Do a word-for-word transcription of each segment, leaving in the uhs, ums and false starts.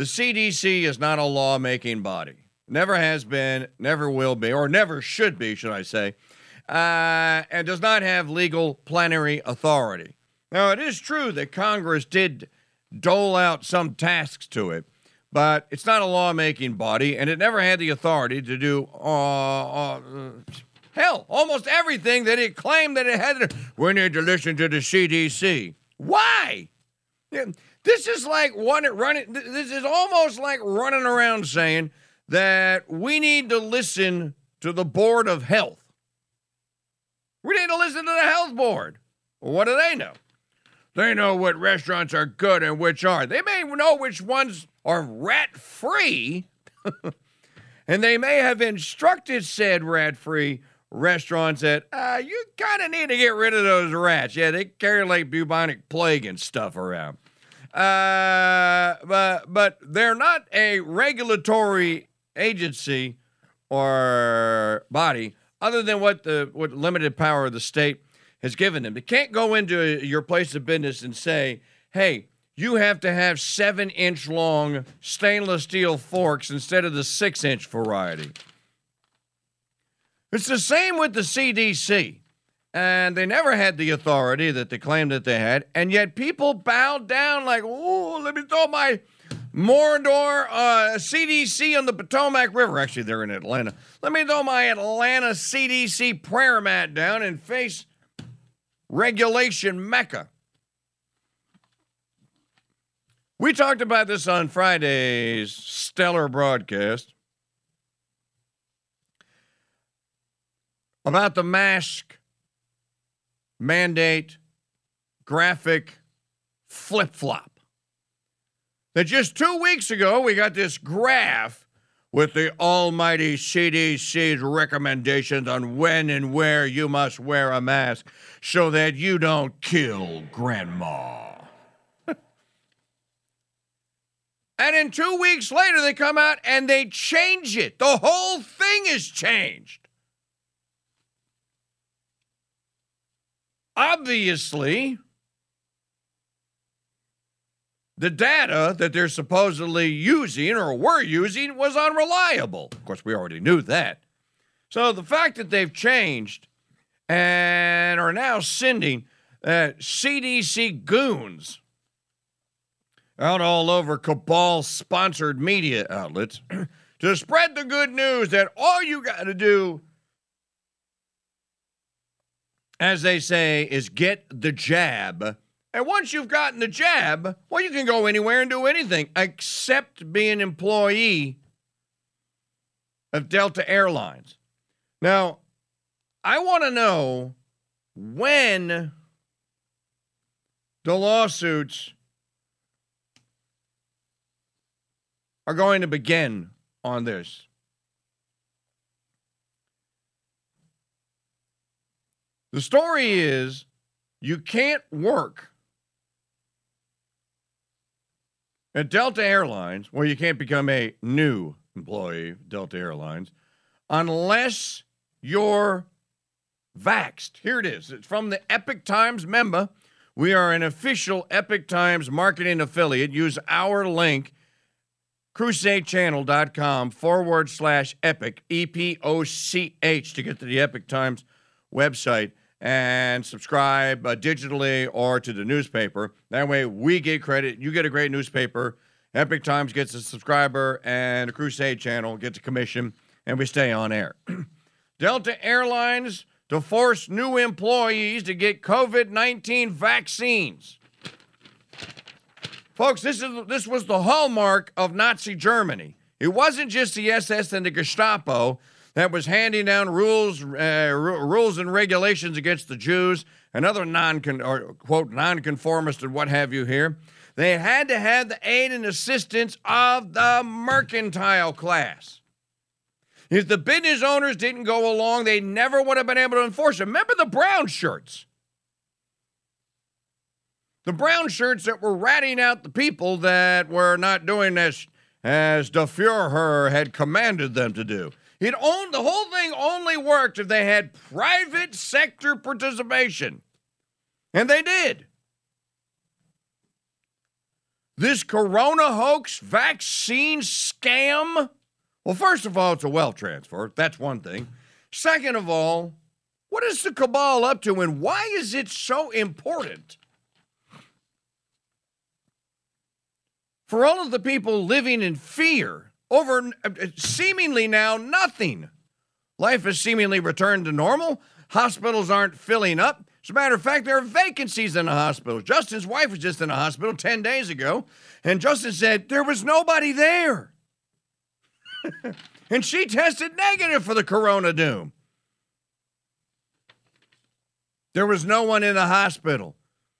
The C D C is not a lawmaking body. Never has been, never will be, or never should be, should I say, uh, and does not have legal plenary authority. Now, it is true that Congress did dole out some tasks to it, but it's not a lawmaking body, and it never had the authority to do, uh, uh, hell, almost everything that it claimed that it had to. We need to listen to the C D C. Why? This is like one running. This is almost like running around saying that we need to listen to the Board of Health. We need to listen to the health board. Well, what do they know? They know what restaurants are good and which aren't. They may know which ones are rat-free, and they may have instructed said rat-free restaurants that uh, you kind of need to get rid of those rats. Yeah, they carry like bubonic plague and stuff around. Uh, but but they're not a regulatory agency or body other than what the what limited power of the state has given them. They can't go into your place of business and say, hey, you have to have seven-inch long stainless steel forks instead of the six-inch variety. It's the same with the C D C. And they never had the authority that they claimed that they had, and yet people bowed down like, oh, let me throw my Mordor uh, C D C on the Potomac River. Actually, they're in Atlanta. Let me throw my Atlanta C D C prayer mat down and face regulation Mecca. We talked about this on Friday's stellar broadcast about the mask mandate graphic flip-flop. That just two weeks ago, we got this graph with the almighty C D C's recommendations on when and where you must wear a mask so that you don't kill grandma. And then two weeks later, they come out and they change it. The whole thing is changed. Obviously, the data that they're supposedly using or were using was unreliable. Of course, we already knew that. So the fact that they've changed and are now sending uh, C D C goons out all over cabal-sponsored media outlets to spread the good news that all you got to do, as they say, is get the jab. And once you've gotten the jab, well, you can go anywhere and do anything except be an employee of Delta Airlines. Now, I want to know when the lawsuits are going to begin on this. The story is you can't work at Delta Airlines, well, you can't become a new employee of Delta Airlines unless you're vaxxed. Here it is. It's from the Epic Times. Member, we are an official Epic Times marketing affiliate. Use our link, crusadechannel.com forward slash epic, E P O C H, to get to the Epic Times website and subscribe uh, digitally or to the newspaper. That way we get credit. You get a great newspaper. Epic Times gets a subscriber, and the Crusade Channel gets a commission, and we stay on air. Delta Airlines to force new employees to get COVID nineteen vaccines. Folks, this is this was the hallmark of Nazi Germany. It wasn't just the S S and the Gestapo that was handing down rules, uh, r- rules and regulations against the Jews and other non or quote nonconformists and what have you here. They had to have the aid and assistance of the mercantile class. If the business owners didn't go along, they never would have been able to enforce it. Remember the brown shirts? The brown shirts that were ratting out the people that were not doing this as the Führer had commanded them to do. It owned, the whole thing only worked if they had private sector participation. And they did. this corona hoax vaccine scam? Well, first of all, it's a wealth transfer. That's one thing. Second of all, what is the cabal up to, and why is it so important for all of the people living in fear over seemingly now nothing? Life has seemingly returned to normal. Hospitals aren't filling up. As a matter of fact, there are vacancies in the hospital. Justin's wife was just in a hospital ten days ago, and Justin said there was nobody there. And she tested negative for the corona doom. There was no one in the hospital.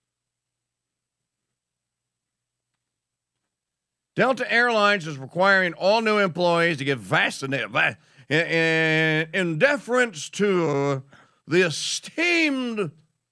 Delta Airlines is requiring all new employees to get vaccinated in, in deference to the esteemed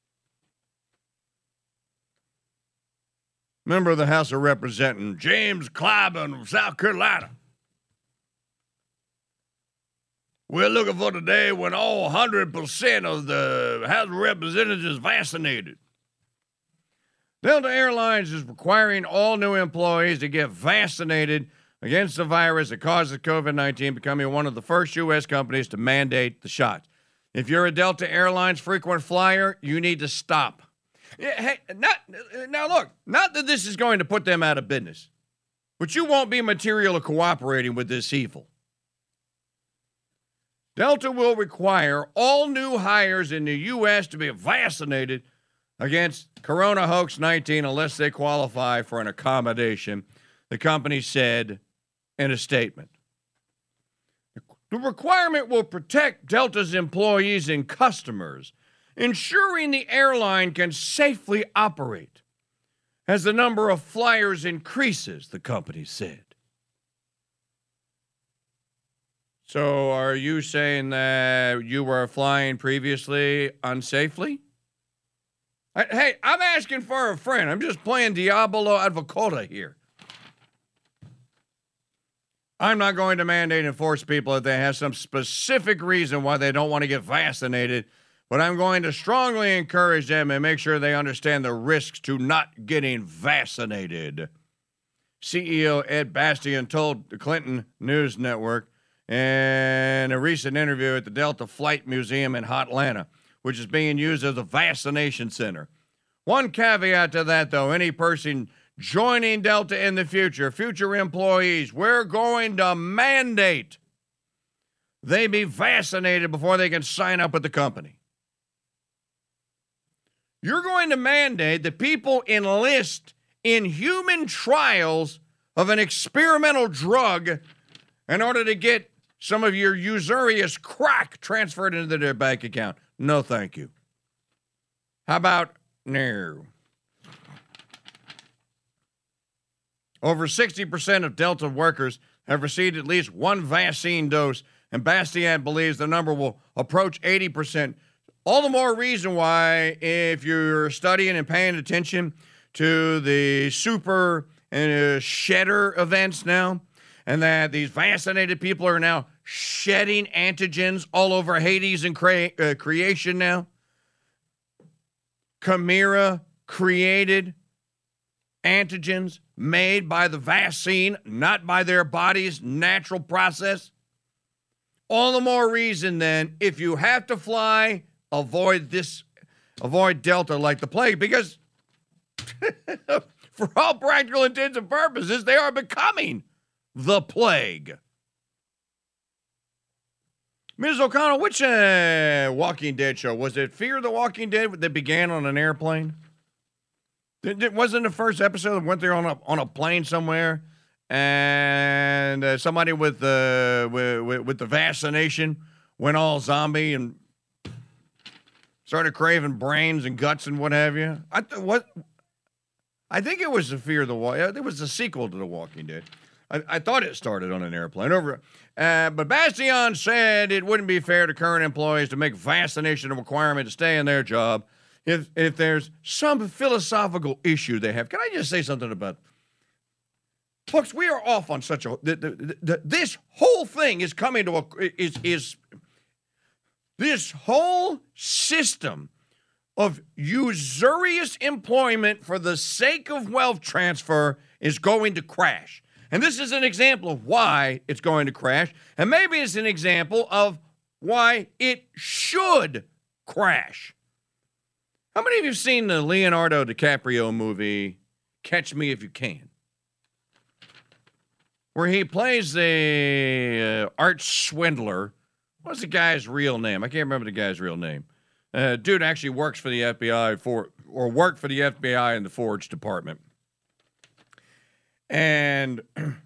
member of the House of Representatives, James Clyburn of South Carolina. We're looking for the day when all one hundred percent of the House of Representatives is vaccinated. Delta Airlines is requiring all new employees to get vaccinated against the virus that causes covid nineteen, becoming one of the first U S companies to mandate the shot. If you're a Delta Airlines frequent flyer, you need to stop. Yeah, hey, not, now look, not that this is going to put them out of business, but you won't be material of cooperating with this evil. Delta will require all new hires in the U S to be vaccinated against corona hoax nineteen unless they qualify for an accommodation, the company said in a statement. The requirement will protect Delta's employees and customers, ensuring the airline can safely operate as the number of flyers increases, the company said. So are you saying that you were flying previously unsafely? I, hey, I'm asking for a friend. I'm just playing Diablo Advocata here. I'm not going to mandate and force people if they have some specific reason why they don't want to get vaccinated, but I'm going to strongly encourage them and make sure they understand the risks to not getting vaccinated. C E O Ed Bastian told the Clinton News Network in a recent interview at the Delta Flight Museum in Hotlanta, which is being used as a vaccination center. One caveat to that, though, any person joining Delta in the future, future employees, we're going to mandate they be vaccinated before they can sign up with the company. You're going to mandate that people enlist in human trials of an experimental drug in order to get some of your usurious crack transferred into their bank account. No, thank you. How about no? Over sixty percent of Delta workers have received at least one vaccine dose, and Bastian believes the number will approach eighty percent. All the more reason why, if you're studying and paying attention to the super and uh, shedder events now, and that these vaccinated people are now shedding antigens all over Hades and cre- uh, creation now. Chimera created antigens made by the vaccine, not by their body's natural process. All the more reason then, if you have to fly, avoid this, avoid Delta like the plague, because for all practical intents and purposes, they are becoming the plague. Miz O'Connell, which uh, Walking Dead show? Was it Fear the Walking Dead that began on an airplane? It wasn't the first episode that went there on a, on a plane somewhere, and uh, somebody with the, with, with the vaccination went all zombie and started craving brains and guts and what have you? I th- what? I think it was the Fear the Walking. It was the sequel to The Walking Dead. I, I thought it started on an airplane. Over, uh, but Bastian said it wouldn't be fair to current employees to make vaccination a requirement to stay in their job if if there's some philosophical issue they have. Can I just say something about? Folks, we are off on such a. The, the, the, this whole thing is coming to a is is. This whole system of usurious employment for the sake of wealth transfer is going to crash. And this is an example of why it's going to crash. And maybe it's an example of why it should crash. How many of you have seen the Leonardo DiCaprio movie, Catch Me If You Can? Where he plays a uh, arch swindler. What's the guy's real name? I can't remember the guy's real name. Uh, dude actually works for the F B I for, or worked for the F B I in the Forge Department. And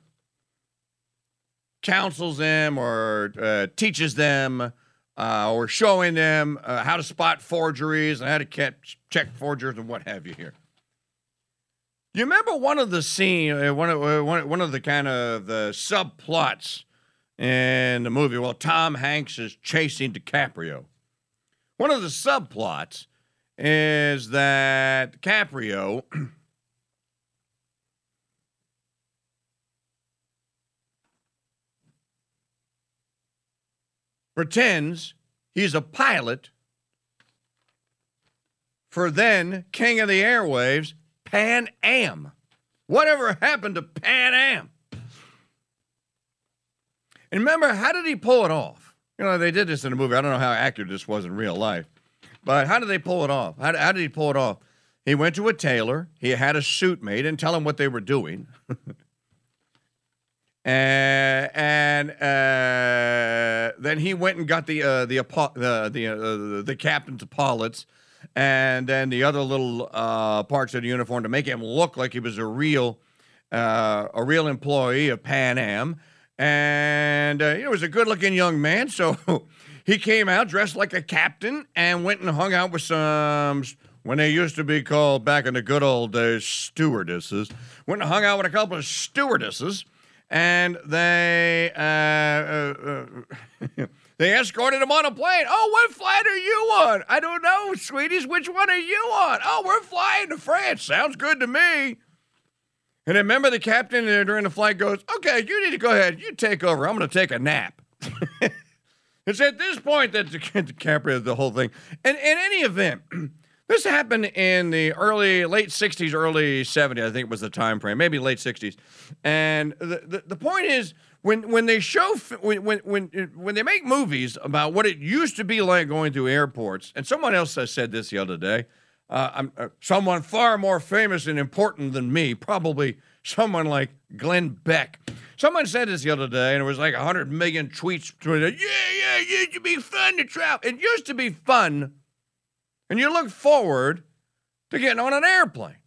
counsels them or uh, teaches them uh, or showing them uh, how to spot forgeries and how to catch, check forgers and what have you here. You remember one of the scene, uh, one of uh, one, one of the kind of the subplots in the movie? Well, Tom Hanks is chasing DiCaprio. One of the subplots is that DiCaprio pretends he's a pilot for then king of the airwaves, Pan Am. Whatever happened to Pan Am? And remember, how did he pull it off? You know, they did this in the movie. I don't know how accurate this was in real life. But how did they pull it off? How, how did he pull it off? He went to a tailor. He had a suit made and tell him what they were doing. And, and uh, then he went and got the uh, the the the, uh, the captain's epaulets, and then the other little uh, parts of the uniform to make him look like he was a real uh, a real employee of Pan Am. And uh, he was a good-looking young man, so he came out dressed like a captain and went and hung out with some, when they used to be called back in the good old days, stewardesses. Went and hung out with a couple of stewardesses. And they uh, uh, uh, they escorted him on a plane. Oh, what flight are you on? I don't know, sweeties. Which one are you on? Oh, we're flying to France. Sounds good to me. And remember, the captain during the flight goes, okay, you need to go ahead. You take over. I'm going to take a nap. It's at this point that DiCaprio, the whole thing. And in any event, this happened in the early, late sixties, early seventies, I think was the time frame, maybe late sixties. And the, the, the point is, when when they show, when, when when when they make movies about what it used to be like going through airports, and someone else said this the other day, uh, I'm, uh, someone far more famous and important than me, probably someone like Glenn Beck. Someone said this the other day, and it was like one hundred million tweets. Yeah, yeah, it used to be fun to travel. It used to be fun. And you look forward to getting on an airplane.